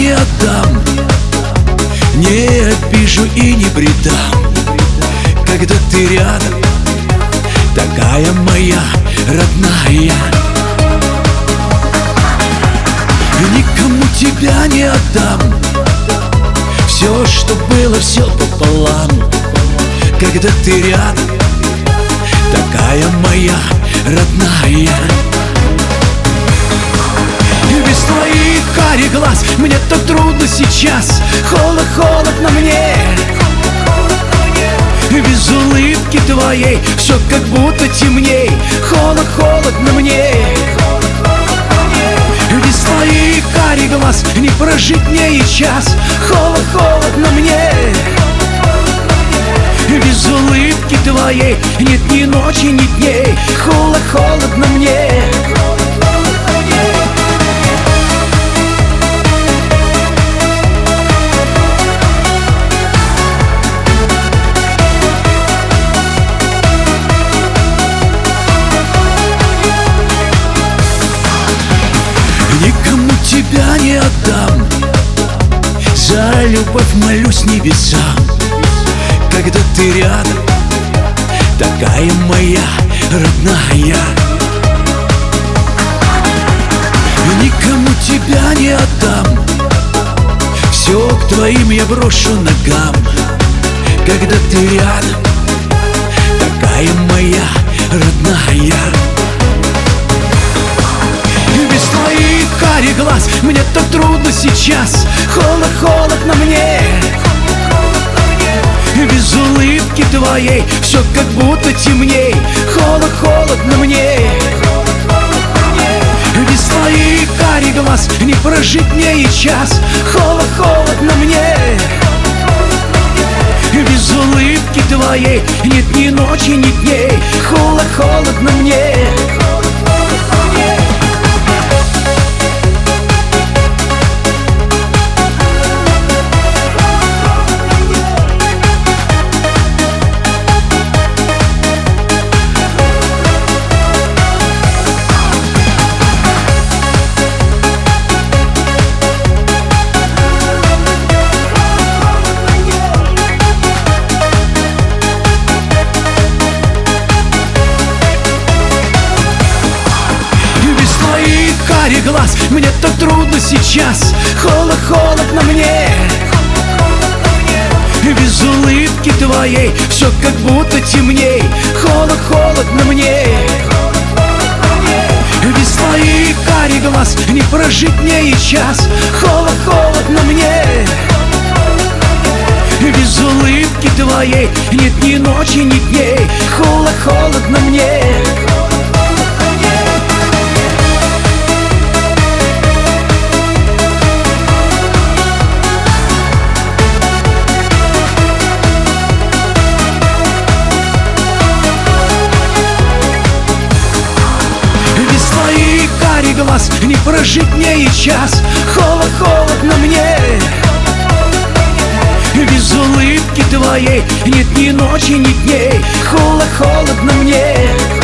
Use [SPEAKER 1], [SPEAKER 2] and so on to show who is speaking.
[SPEAKER 1] не отдам, не обижу и не предам. Когда ты рядом, такая моя родная. Никому тебя не отдам, все, что было, все пополам. Когда ты рядом, такая моя родная. Без твоих карих глаз мне так трудно сейчас. Холодно мне. Без улыбки твоей все как будто темней. Холодно мне. Без твоих карих глаз не прожить мне и час. Холодно мне. Без улыбки твоей нет ни ночи, ни дней. Холодно мне. Никому тебя не отдам, за любовь молюсь небесам. Когда ты рядом, такая моя родная. Никому тебя не отдам, все к твоим я брошу ногам. Когда ты рядом, такая моя родная. Без твоих карих глаз мне так трудно сейчас. Холодно мне. Без улыбки твоей все как будто темней. Холодно мне. Без твоих карих глаз не прожить мне и час. Холодно мне. Без улыбки твоей нет ни ночи, ни дней. Холодно мне. Карих глаз мне так трудно сейчас. Холодно мне. Без улыбки твоей все как будто темней. Холодно мне. Без твоих карих глаз не прожить мне и час. Холодно мне. Без улыбки твоей нет ни ночи, ни дней. Холодно мне. Глаз не прожить мне и час. Холодно мне. Без улыбки твоей нет ни ночи, ни дней. Холодно мне.